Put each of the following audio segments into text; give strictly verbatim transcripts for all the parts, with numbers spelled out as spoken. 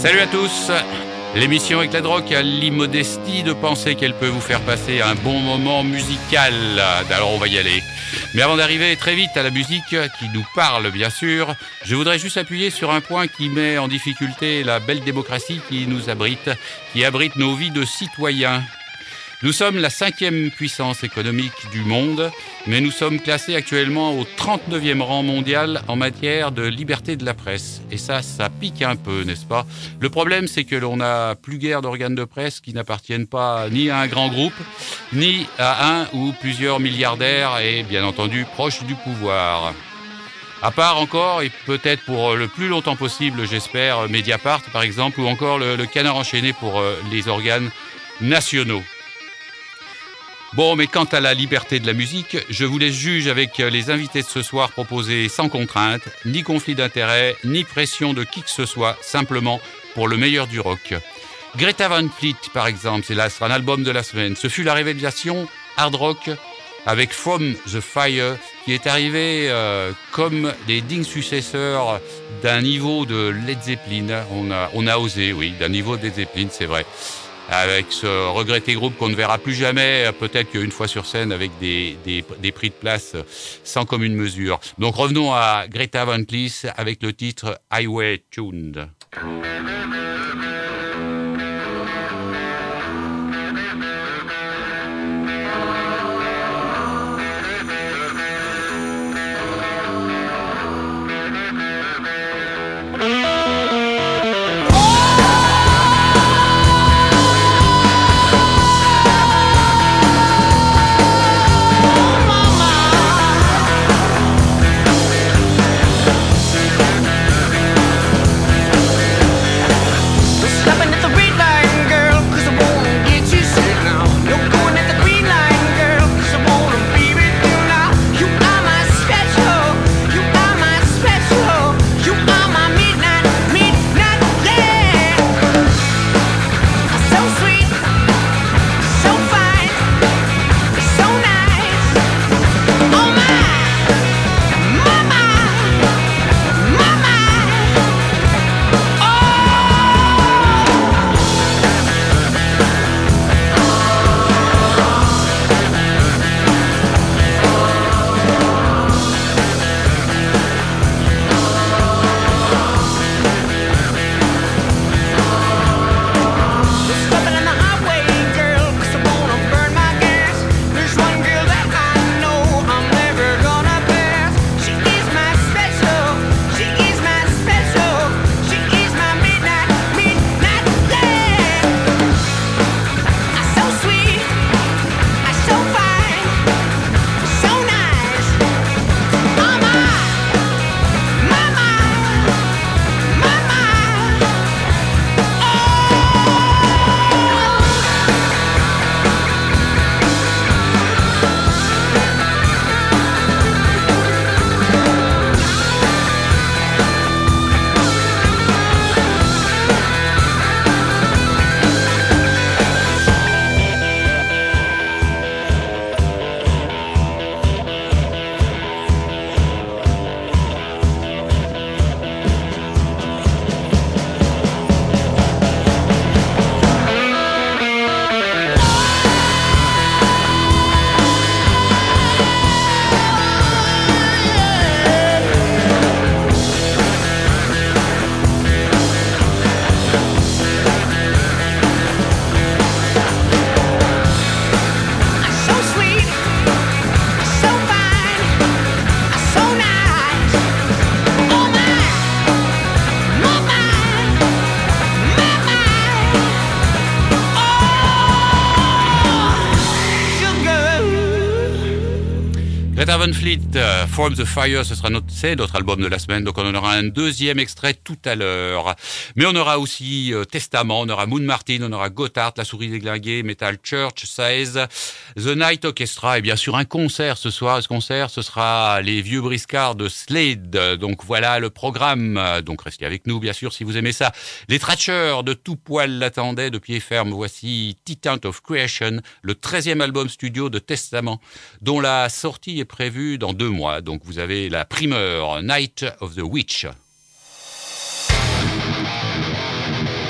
Salut à tous. L'émission Éclat de Rock a l'immodestie de penser qu'elle peut vous faire passer un bon moment musical. Alors on va y aller. Mais avant d'arriver très vite à la musique qui nous parle bien sûr, je voudrais juste appuyer sur un point qui met en difficulté la belle démocratie qui nous abrite, qui abrite nos vies de citoyens. Nous sommes la cinquième puissance économique du monde, mais nous sommes classés actuellement au trente-neuvième rang mondial en matière de liberté de la presse. Et ça, ça pique un peu, n'est-ce pas ? Le problème, c'est que l'on n'a plus guère d'organes de presse qui n'appartiennent pas ni à un grand groupe, ni à un ou plusieurs milliardaires et, bien entendu, proches du pouvoir. À part encore, et peut-être pour le plus longtemps possible, j'espère, Mediapart, par exemple, ou encore le, le Canard enchaîné pour euh, les organes nationaux. Bon, mais quant à la liberté de la musique, je vous laisse juge avec les invités de ce soir proposés sans contrainte, ni conflit d'intérêts, ni pression de qui que ce soit, simplement pour le meilleur du rock. Greta Van Fleet, par exemple, c'est là, ce sera un album de la semaine. Ce fut la révélation hard rock avec From the Fire, qui est arrivé euh, comme des dignes successeurs d'un niveau de Led Zeppelin. On a, on a osé, oui, d'un niveau de Led Zeppelin, c'est vrai. Avec ce regretté groupe qu'on ne verra plus jamais, peut-être qu'une fois sur scène avec des, des, des prix de place sans commune mesure. Donc revenons à Greta Van Fleet avec le titre Highway Tuned. Greta Van Fleet, uh, From the Fire, ce sera notre, c'est notre album de la semaine, donc on en aura un deuxième extrait tout à l'heure. Mais on aura aussi euh, Testament, on aura Moon Martin, on aura Gotthard, La Souris déglinguée, Metal Church, Saez, The Night Orchestra, et bien sûr un concert ce soir. Ce concert, ce sera les vieux briscards de Slade. Donc voilà le programme. Donc restez avec nous, bien sûr, si vous aimez ça. Les Thrashers de tout poil l'attendaient de pied ferme. Voici Titan of Creation, le treizième album studio de Testament, dont la sortie est prévue dans deux mois. Donc vous avez la primeur, Night of the Witch.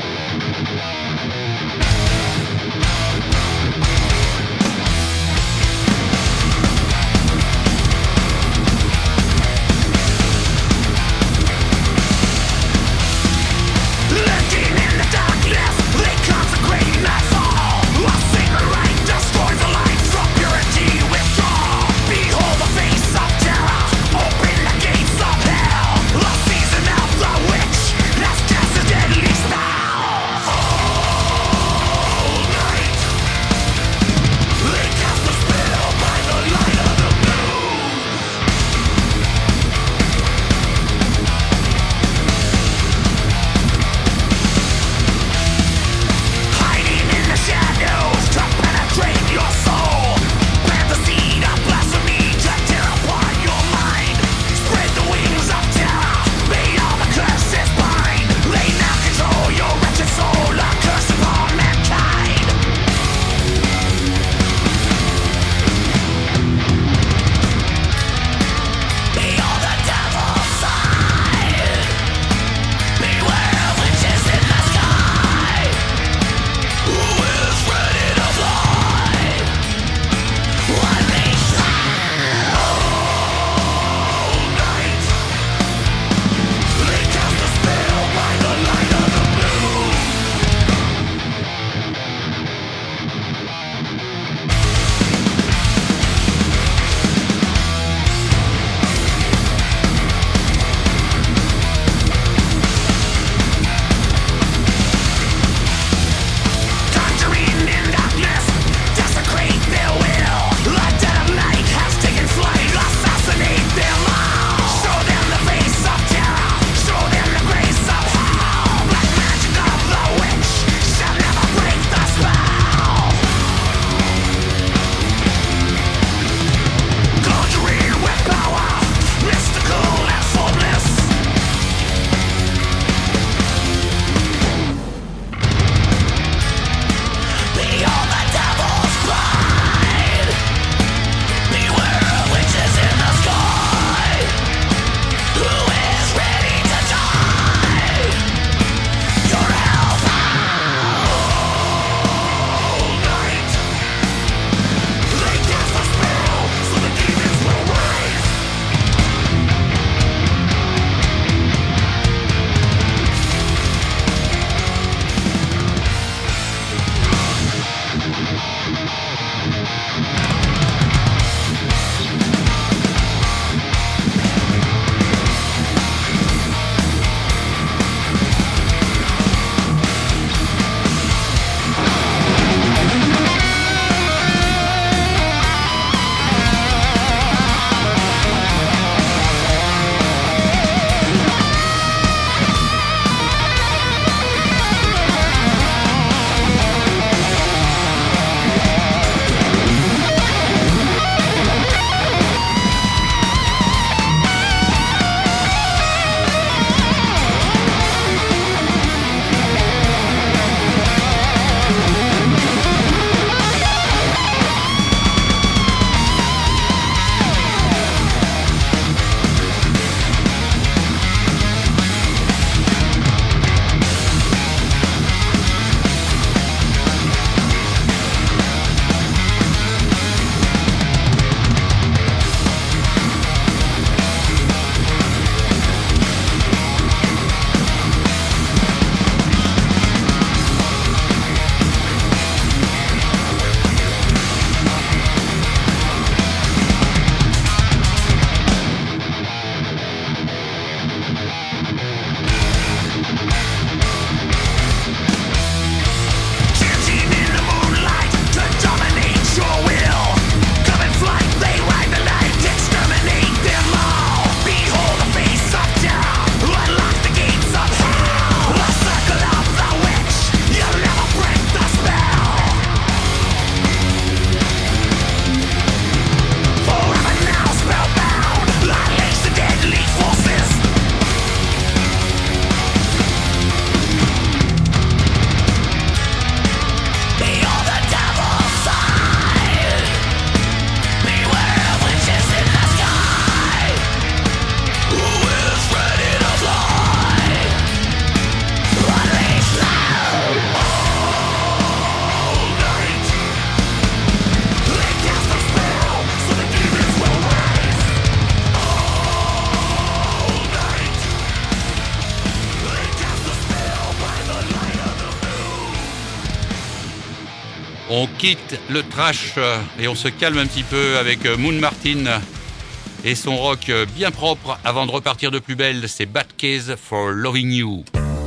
On quitte le trash et on se calme un petit peu avec Moon Martin et son rock bien propre avant de repartir de plus belle. C'est Bad Case for Loving You.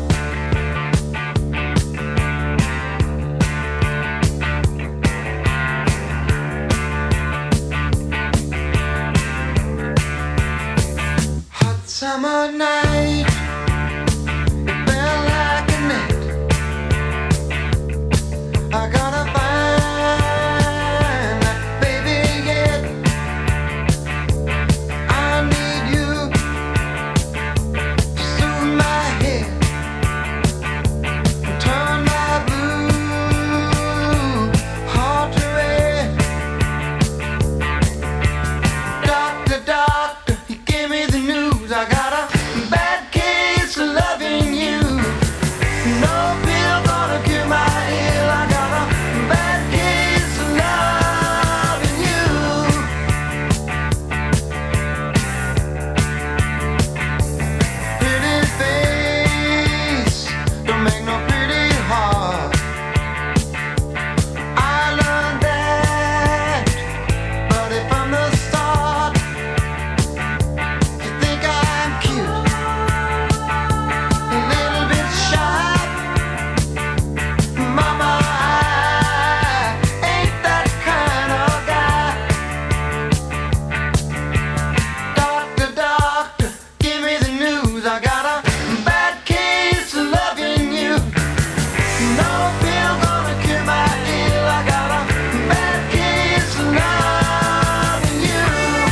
Hot summer night, it felt like a net. I gotta find that baby yet. I need you to soothe my head, turn my blue heart to red. Doctor, doctor, he gave me the news. I got a bad case of loving you. No pill gonna cure my ill. I got a bad case of loving you. Pretty face don't make no pretty heart. I learned that, buddy, from the start. You think I'm cute, a little bit shy. Mama, I ain't that kind of guy. Doctor, doctor, give me the news. I got a bad case of loving you. No pill gonna cure my ill. I got a bad case of loving you.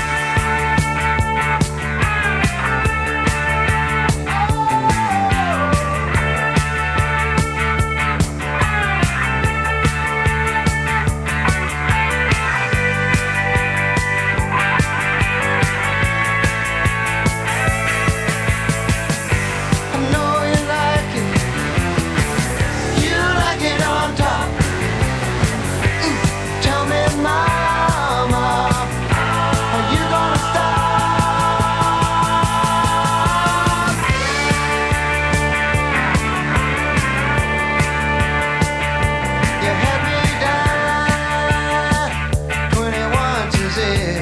I know you like it. You like it on top. Ooh, tell me, mama, are you gonna stop? You had me down twenty-one to zero.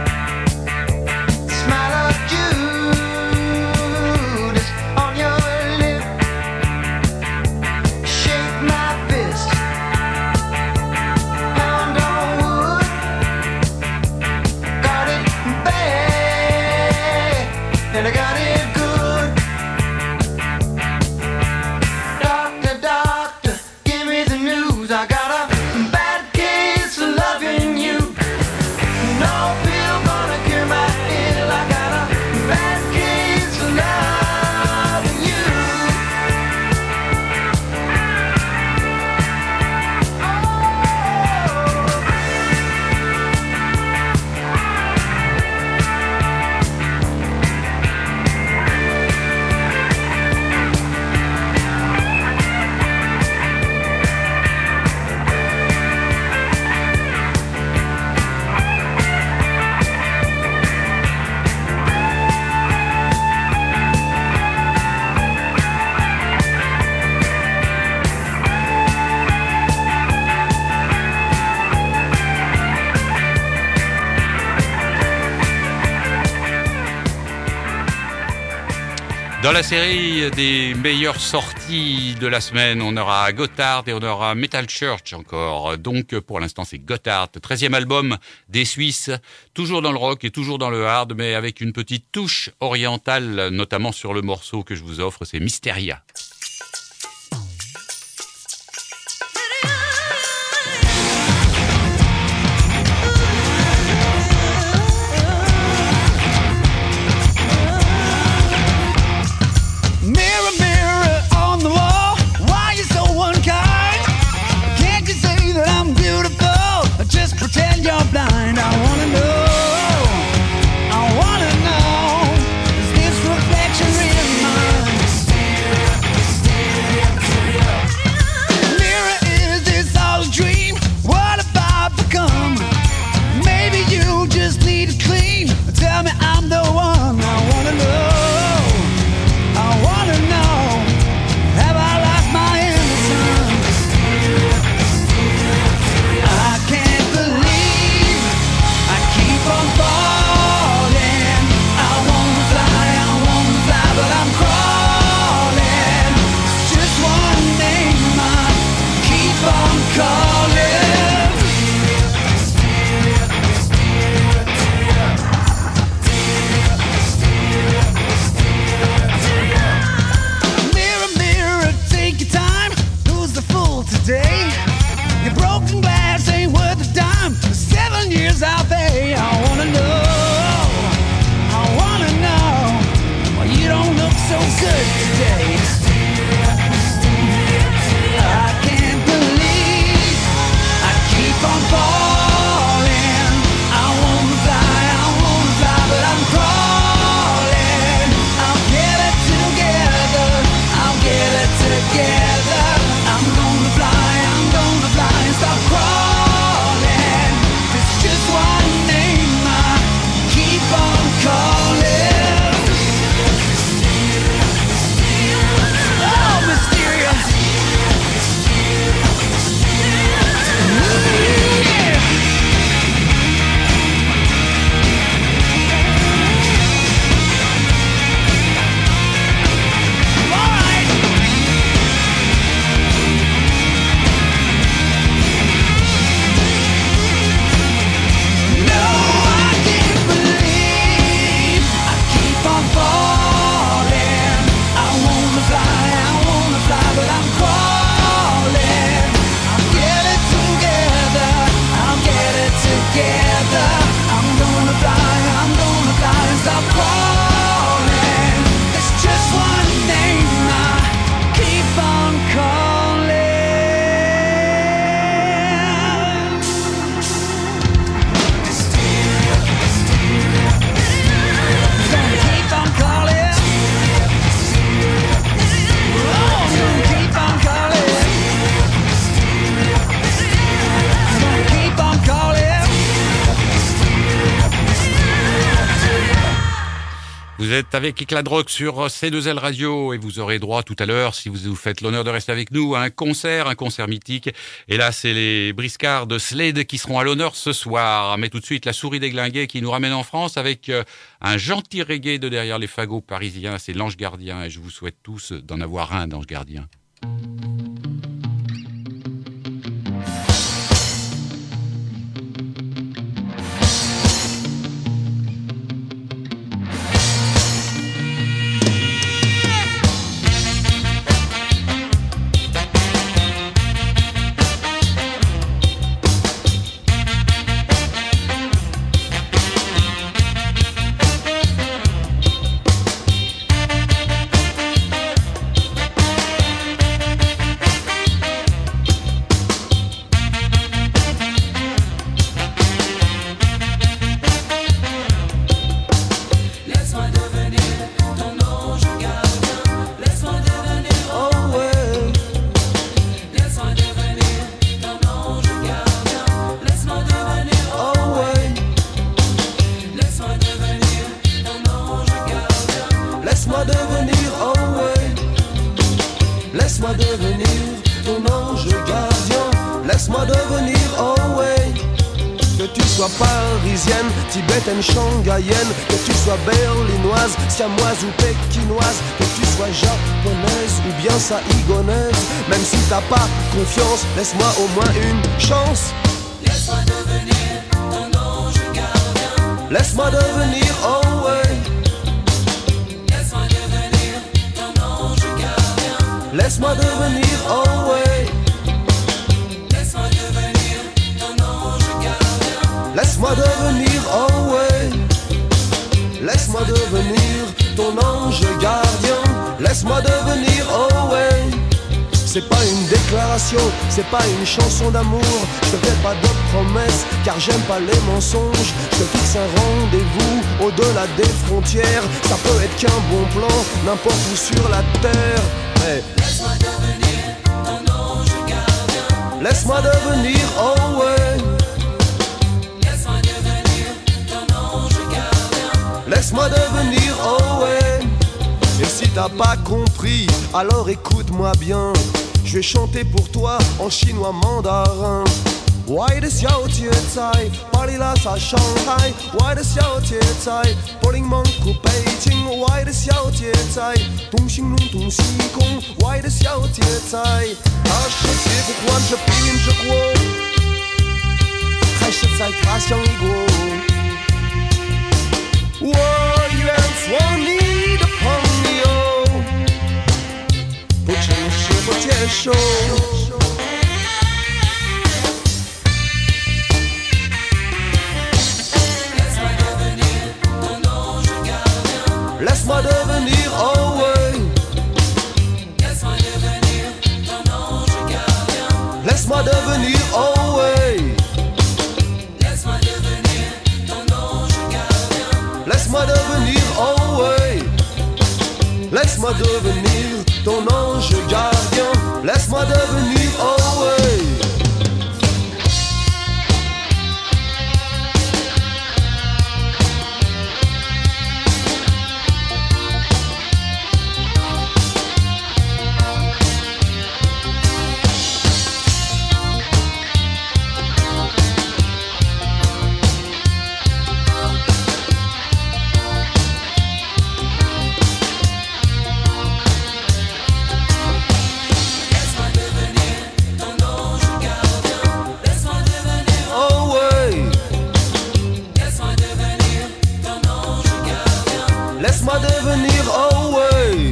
Smile of Judas on your lip. Shake my fist. Pound on wood. Got it bad, and I got it good. Doctor, doctor, give me the news. I got a bad case of loving you. No pill gonna cure my ill. I got a bad case of loving you. Dans la série des meilleures sorties de la semaine, on aura Gotthard et on aura Metal Church encore. Donc pour l'instant c'est Gotthard, treizième album des Suisses, toujours dans le rock et toujours dans le hard, mais avec une petite touche orientale, notamment sur le morceau que je vous offre, c'est Mysteria. Mirror, mirror on the wall, why you so unkind? Can't you say that I'm beautiful? Just pretend you're blind. I wanna know, I wanna know, is this reflection real mine? is out there. I wanna know, I wanna know why you don't look so good today. I can't believe I keep on falling. I wanna fly, I wanna fly, but I'm crawling. I'll get it together, I'll get it together. I'm gonna fly, I'm gonna fly and stop crawling. There's just one name I keep on calling. Oh, mysterious. Yeah. All right. No, I can't believe I keep on falling. I wanna fly, I wanna fly, but I'm crawling. I'll get it together, I'll get it together. I'm gonna fly, I'm gonna fly and stop crawling. There's just one name I keep on calling. Gonna keep on calling. Oh, I'm gonna keep on calling. I'm gonna keep on calling. Vous êtes avec Éclat de Rock sur C deux L Radio et vous aurez droit tout à l'heure, si vous vous faites l'honneur de rester avec nous, à un concert, un concert mythique. Et là, c'est les briscards de Slade qui seront à l'honneur ce soir. Mais tout de suite, la souris déglinguée qui nous ramène en France avec euh, un gentil reggae de derrière les fagots parisiens. C'est l'Ange Gardien et je vous souhaite tous d'en avoir un d'Ange Gardien. Laisse-moi devenir, oh ouais. Laisse-moi devenir ton ange gardien. Laisse-moi devenir, oh ouais. Que tu sois parisienne, tibétaine, shanghaïenne, que tu sois berlinoise, siamoise ou pékinoise, que tu sois japonaise ou bien saïgonaise. Même si t'as pas confiance, laisse-moi au moins une chance. Laisse-moi devenir ton ange gardien. Laisse-moi devenir, oh ouais. Laisse-moi devenir ton ange gardien. Laisse-moi devenir, oh ouais. Laisse-moi devenir ton ange gardien. Laisse-moi devenir, oh ouais. Laisse-moi devenir ton ange gardien. Laisse-moi devenir, oh ouais. C'est pas une déclaration, c'est pas une chanson d'amour. Je te fais pas d'autres promesses, car j'aime pas les mensonges. Je te fixe un rendez-vous au-delà des frontières. Ça peut être qu'un bon plan, n'importe où sur la terre. Mais Laisse-moi devenir ton ange gardien. laisse-moi devenir, oh ouais. Laisse-moi devenir ton ange gardien. Laisse-moi devenir, oh ouais. Et si t'as pas compris, alors écoute-moi bien. Je vais chanter pour toi en chinois mandarin. Why the xiao tie cai, Pali la sa Shanghai. Why the xiao tie cai, Poling Mang ku Beijing. Why the xiao tie cai, Dong Xing Long Dong Xi Gong. Why the xiao tie cai,二十七不管这病这国，还是在他乡一国。我愿做你的朋友，不知你是否接受。 Laisse-moi devenir, oh ouais. Laisse-moi devenir ton ange gardien. Laisse-moi devenir, oh ouais. Laisse-moi devenir ton ange gardien. Laisse-moi devenir, oh ouais. Laisse-moi devenir, oh ouais.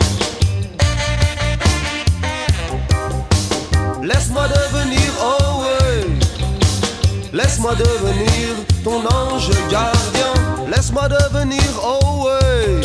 Laisse-moi devenir, oh ouais. Laisse-moi devenir ton ange gardien. Laisse-moi devenir, oh ouais.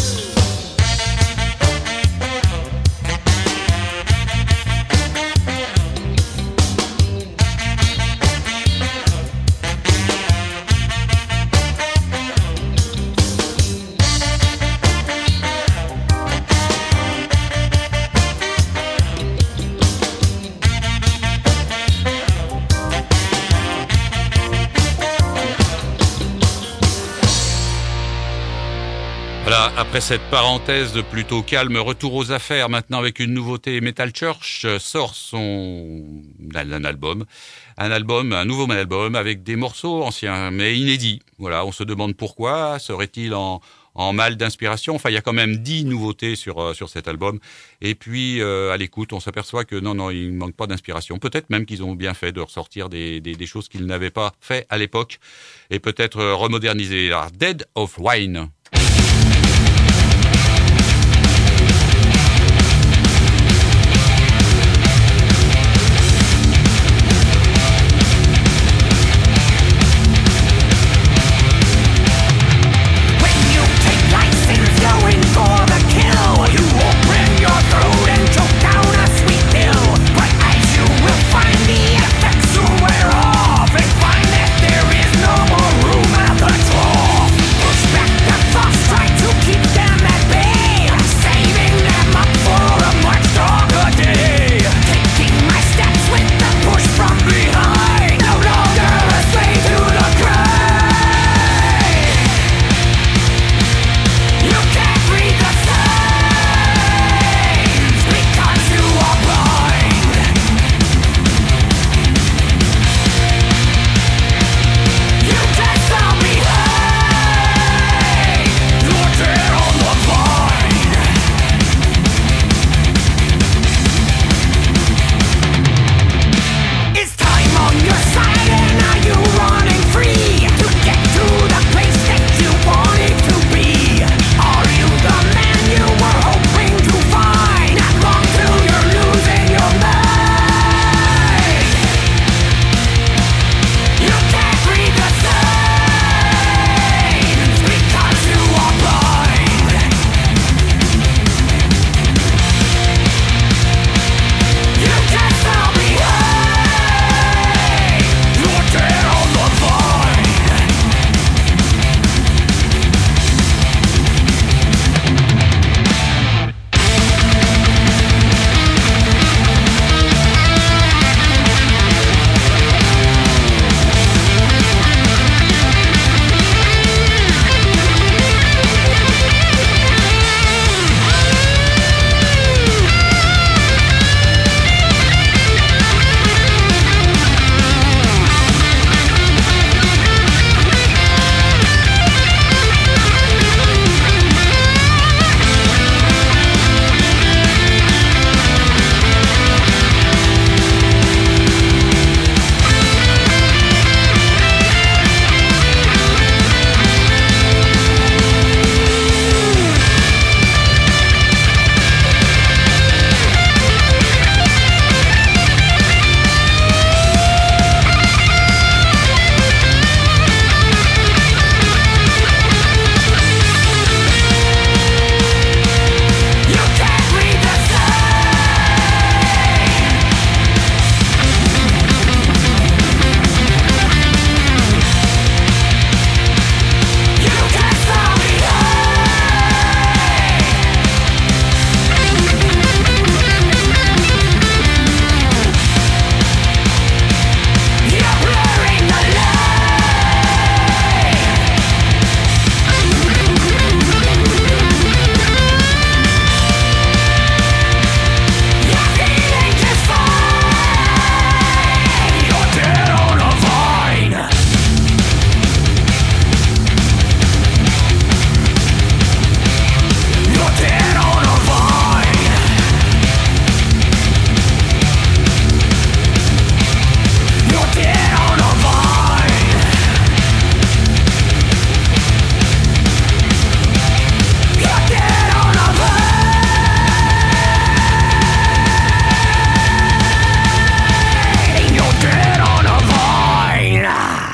Voilà, après cette parenthèse plutôt calme, retour aux affaires maintenant avec une nouveauté. Metal Church sort son un album, un album, un nouveau album avec des morceaux anciens mais inédits. Voilà, on se demande pourquoi, serait-il en en mal d'inspiration. Enfin, il y a quand même dix nouveautés sur euh, sur cet album. Et puis euh, à l'écoute, on s'aperçoit que non non, il manque pas d'inspiration. Peut-être même qu'ils ont bien fait de ressortir des des, des choses qu'ils n'avaient pas fait à l'époque et peut-être euh, remoderniser. Alors, Dead of Wine. Push back the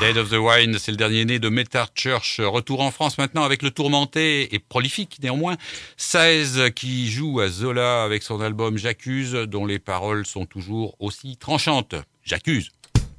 Head of the Wine, c'est le dernier né de Métard Church. Retour en France maintenant avec le tourmenté et prolifique néanmoins Saez qui joue à Zola avec son album J'accuse, dont les paroles sont toujours aussi tranchantes. J'accuse.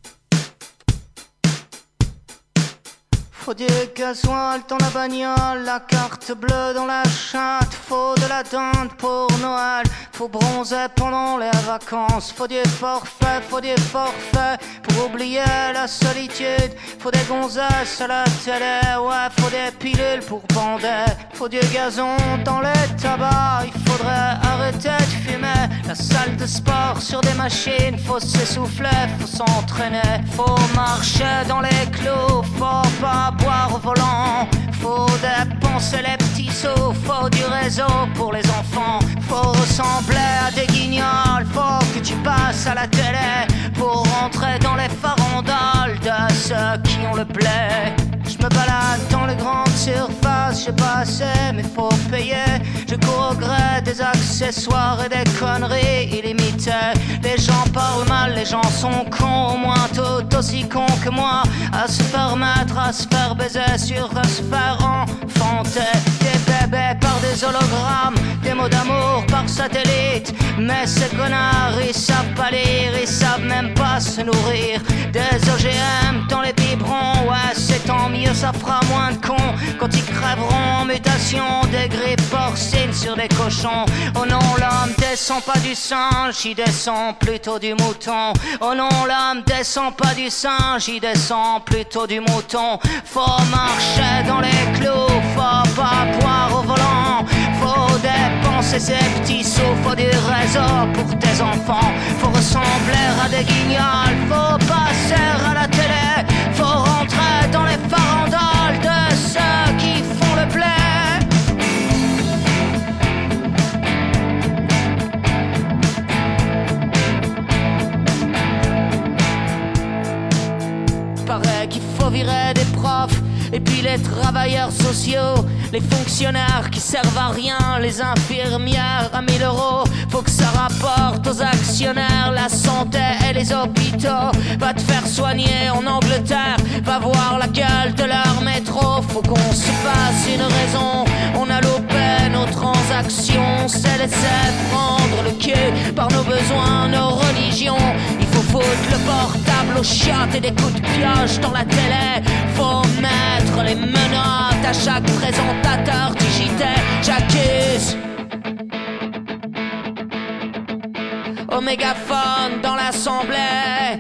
Faut du gasoil dans la bagnole, la carte bleue dans la chatte. Faut de la dinde pour Noël, faut bronzer pendant les vacances. Faut du forfait, faut du forfait pour oublier la solitude. Faut des gonzesses à la télé, ouais, faut des pilules pour bander. Faut du gazon dans les tabacs, il faudrait arrêter de fumer. La salle de sport sur des machines, faut s'essouffler, faut s'entraîner. Faut marcher dans les clous, faut pas boire au volant. Faut dépenser les petits sous, faut du réseau pour les enfants. Faut ressembler à des guignols, faut que tu passes à la télé pour rentrer dans les farandoles de ceux qui ont le blé. Je me balade dans les grandes surfaces, j'ai pas assez mais faut payer. Je cours au gré des accessoires et des conneries illimitées. Les gens parlent mal, les gens sont cons, au moins tout aussi cons que moi. À se faire mettre, à se faire baiser, sur à se faire enfanter. Des bébés par des hologrammes, des mots d'amour par satellite. Mais ces connards, ils savent pas lire, ils savent même pas se nourrir. Des O G M dans les biberons, ouais c'est tant mieux, ça fera moins de cons quand ils crèveront en mutation. Des grippes porcines sur des cochons. Oh non, l'homme descend pas du singe, il descend plutôt du mouton. Oh non, l'homme descend pas du singe, il descend plutôt du mouton. Faut marcher dans les clous, faut pas boire au volant. Faut dépenser ses petits sous, faut du réseau pour tes enfants. Faut ressembler à des guignols, faut passer à la télé. Faut rentrer dans les farandoles de ceux qui font le blé. Paraît qu'il faut virer des profs et puis les travailleurs sociaux, les fonctionnaires qui servent à rien, les infirmières à mille euros. Faut que ça rapporte aux actionnaires la santé et les hôpitaux. Va te faire soigner en Angleterre, va voir la gueule de leur métro. Faut qu'on se fasse une raison, on a loupé nos transactions. C'est laisser prendre le cul par nos besoins, nos religions. Il faut foutre le portable aux chiottes et des coups de pioche dans la télé. Faut mettre les menottes à chaque présentateur du J T. J'accuse au mégaphone dans l'assemblée.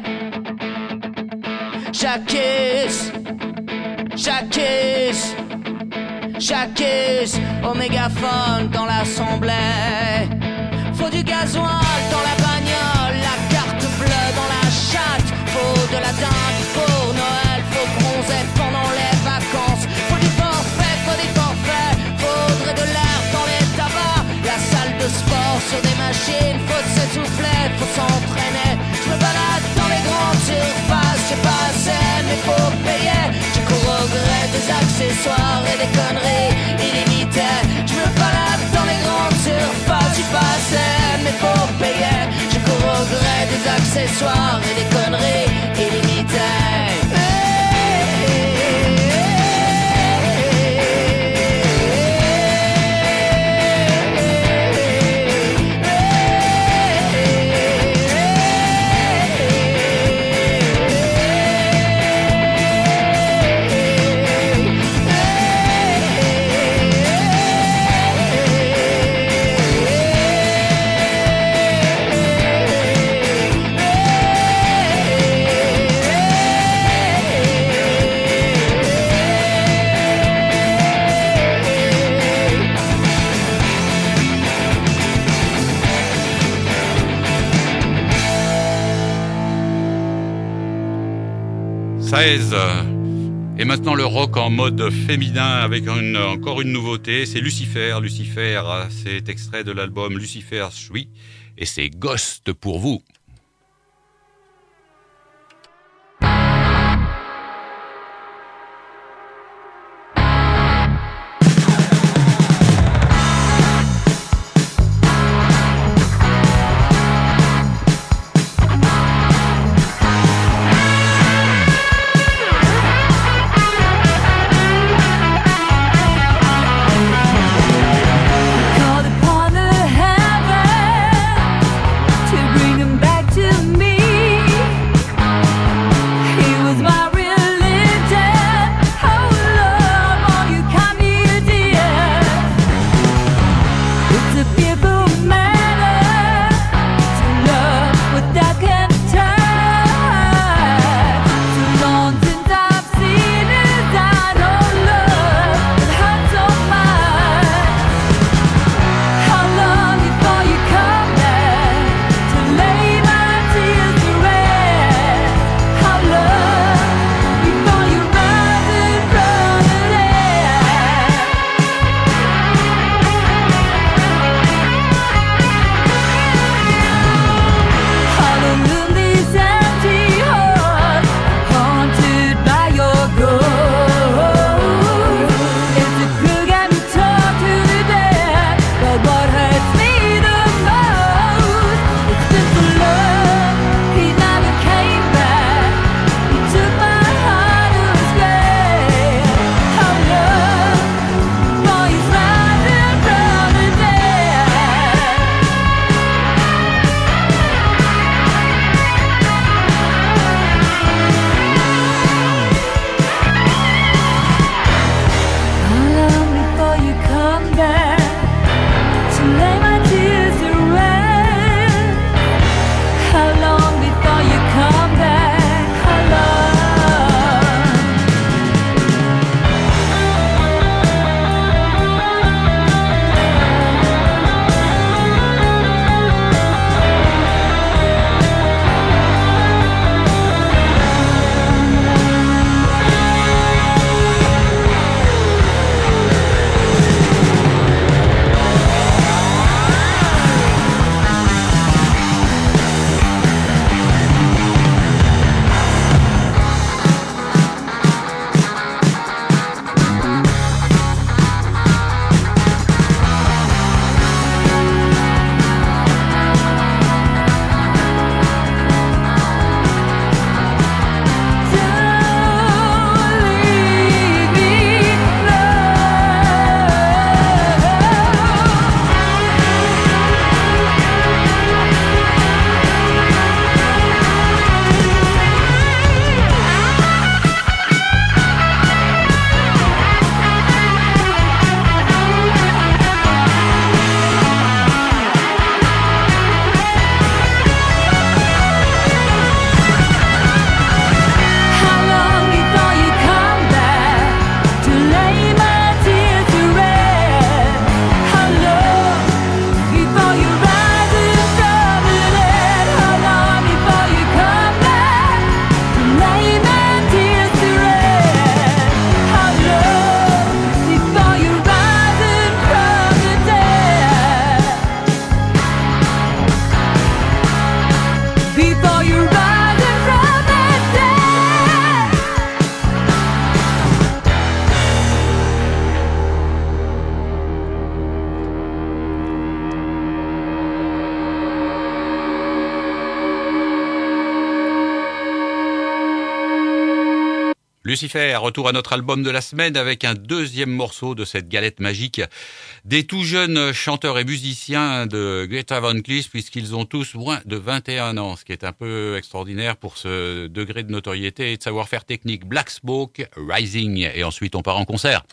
J'accuse, j'accuse, j'accuse au mégaphone dans l'assemblée. Faut du gasoil dans la bagnole, la carte bleue dans la chatte. Faut de la dinde pour Noël, faut bronzer pendant les vacances. Faut du forfait, faut des forfaits, faudrait de l'air dans les tabacs. La salle de sport sur des machines, faut s'essouffler, faut s'entraîner. Je me balade dans les grandes surfaces, j'ai pas assez mais faut payer. Je cours au gré des accessoires et des conneries illimitées. Je me balade dans les grandes surfaces, j'ai pas assez mais faut payer. Je cours au gré des accessoires et des conneries illimitées. Saez. Et maintenant le rock en mode féminin avec une, encore une nouveauté, c'est Lucifer. Lucifer, c'est extrait de l'album Lucifer Shui et c'est Ghost pour vous. We'll be right back. Lucifer, retour à notre album de la semaine avec un deuxième morceau de cette galette magique des tout jeunes chanteurs et musiciens de Greta Van Cleef, puisqu'ils ont tous moins de vingt et un ans, ce qui est un peu extraordinaire pour ce degré de notoriété et de savoir-faire technique. Black Smoke Rising, et ensuite on part en concert.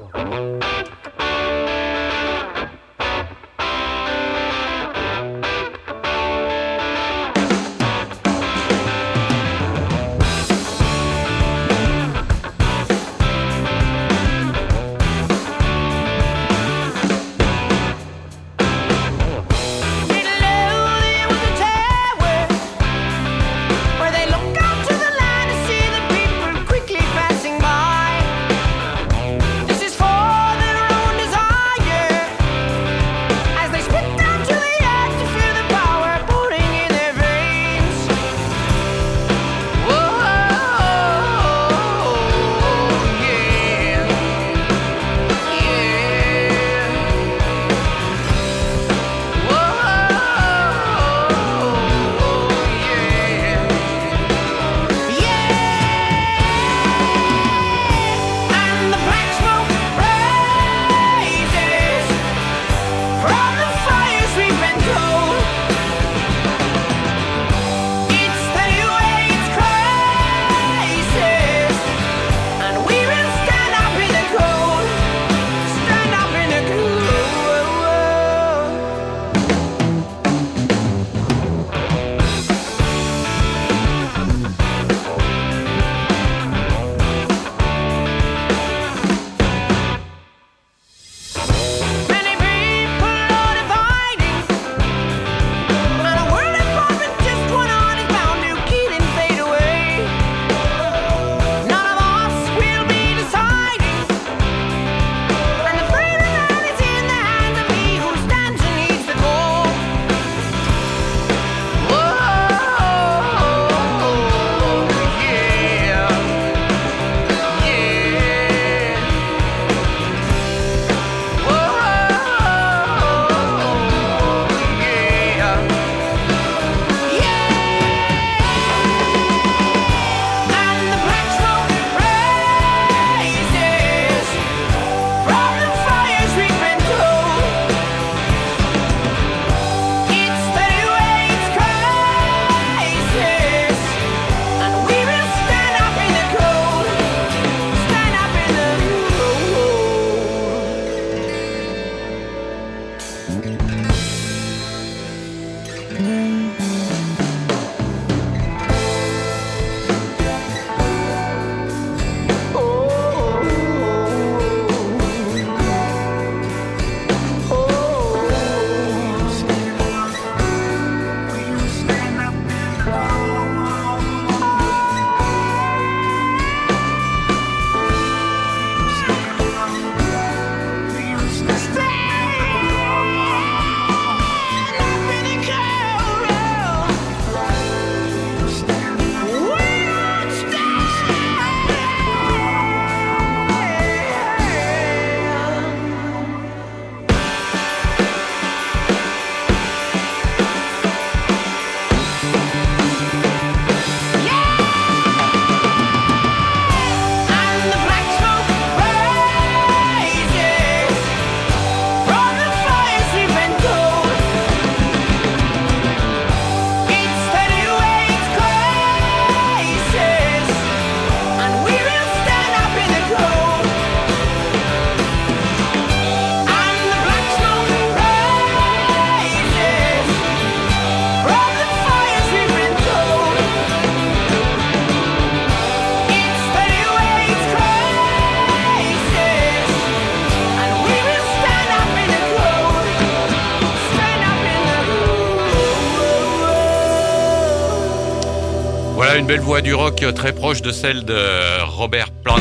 Voilà une belle voix du rock très proche de celle de Robert Plant.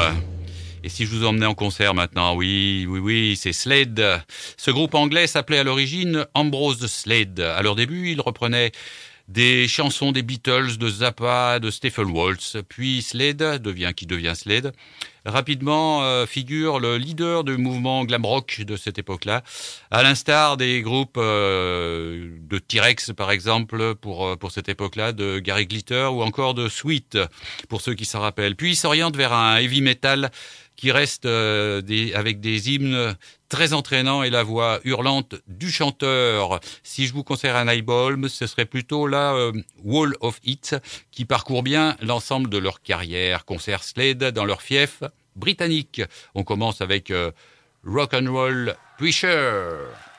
Et si je vous emmenais en concert maintenant, oui, oui, oui, c'est Slade. Ce groupe anglais s'appelait à l'origine Ambrose Slade. À leur début, ils reprenaient des chansons des Beatles, de Zappa, de Stephen Waltz. Puis Slade devient qui devient Slade, rapidement euh, figure le leader du mouvement glam rock de cette époque-là, à l'instar des groupes euh, de T-Rex par exemple pour pour cette époque-là, de Gary Glitter ou encore de Sweet pour ceux qui s'en rappellent. Puis il s'oriente vers un heavy metal qui reste euh, des, avec des hymnes très entraînants et la voix hurlante du chanteur. Si je vous conseille un album, ce serait plutôt la euh, Wall of Hits qui parcourt bien l'ensemble de leur carrière. Concert Slade dans leur fief britannique. On commence avec euh, Rock and Roll Preacher.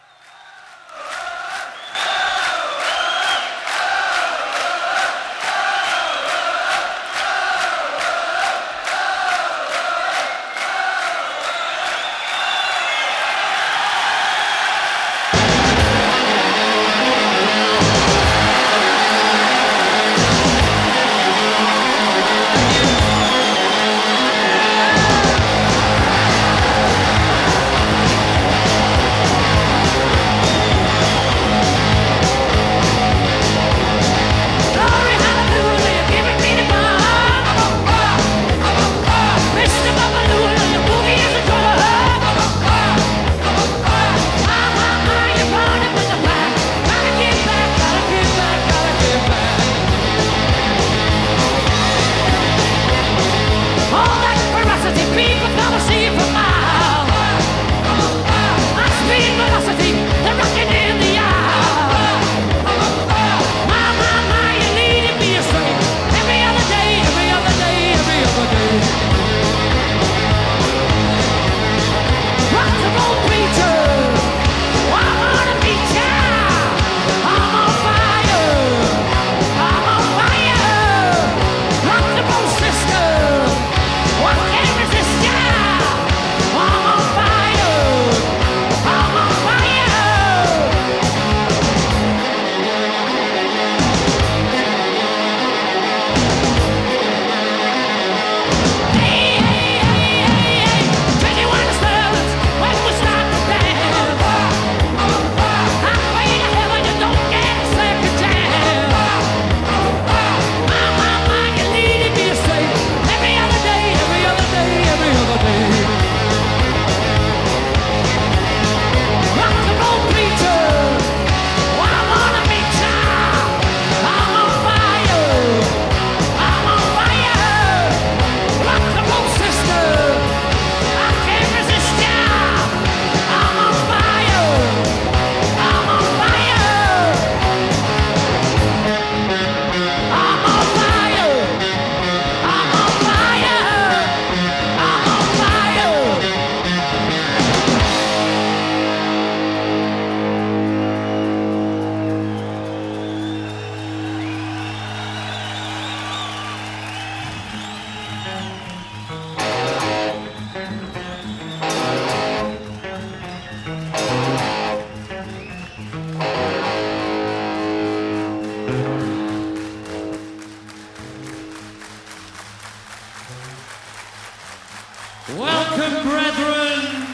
Welcome, brethren,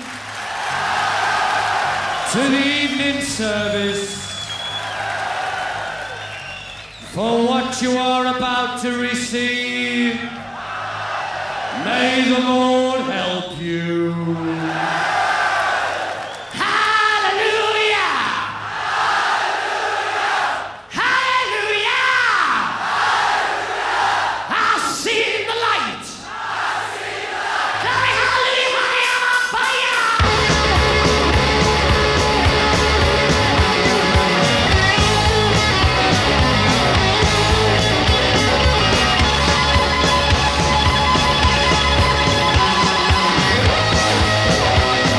to the evening service. For what you are about to receive, may the Lord help you. Hallelujah!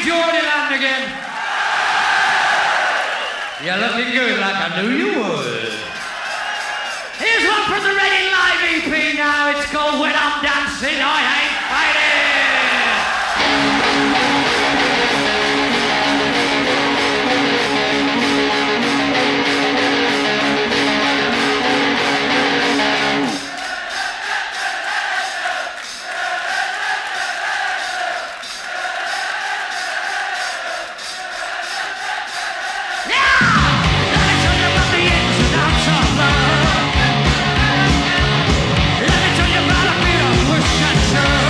Geordieland again. You're looking good like I knew you would. Here's one from the Reading Live E P now. It's called When I'm Dancing, I Ain't Fighting. Let me tell you about a bit of push and shove.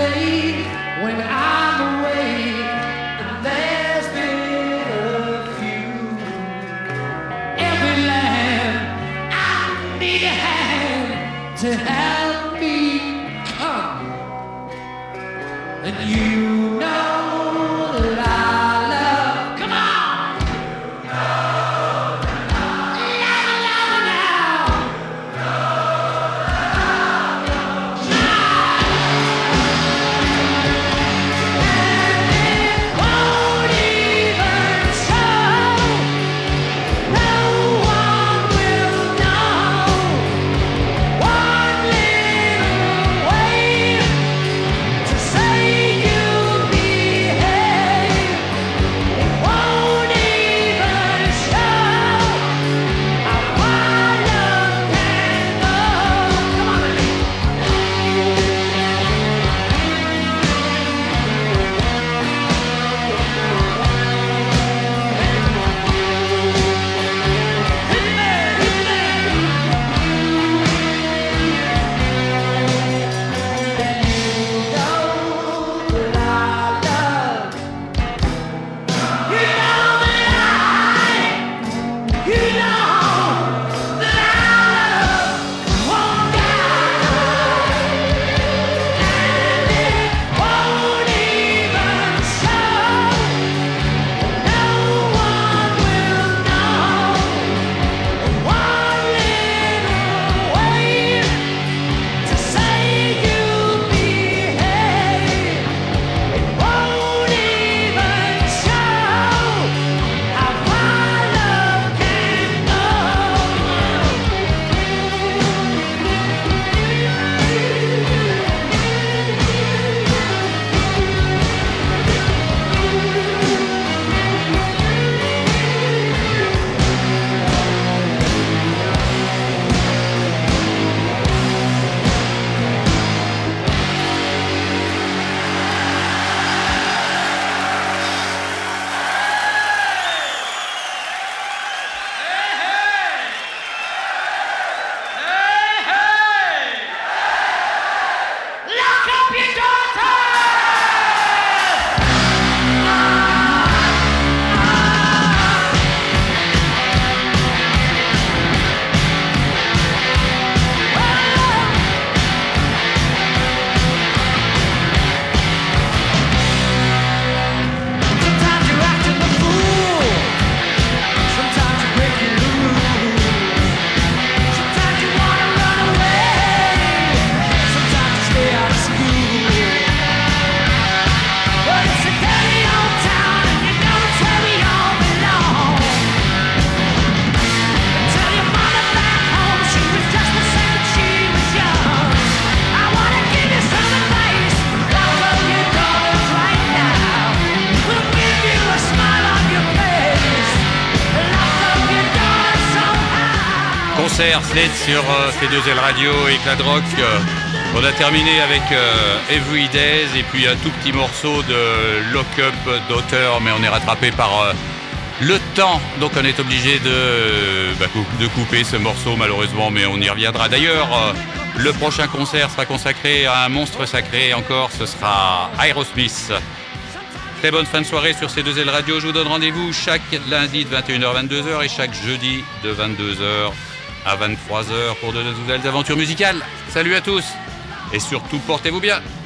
day when I'm away, and there's been a few. Every land I need a hand to help me come, and you know that I love. Come on. You know that I love now. Concert Sled sur euh, C deux L Radio et Éclat de Rock. Euh, on a terminé avec euh, Every Days et puis un tout petit morceau de Lock Up d'auteur, mais on est rattrapé par euh, le temps, donc on est obligé de, bah, de couper ce morceau malheureusement, mais on y reviendra. D'ailleurs, euh, le prochain concert sera consacré à un monstre sacré encore, ce sera Aerosmith. Très bonne fin de soirée sur C deux L Radio. Je vous donne rendez-vous chaque lundi de vingt et une heures à vingt-deux heures et chaque jeudi de vingt-deux heures à vingt-trois heures pour de nouvelles aventures musicales. Salut à tous et surtout portez-vous bien.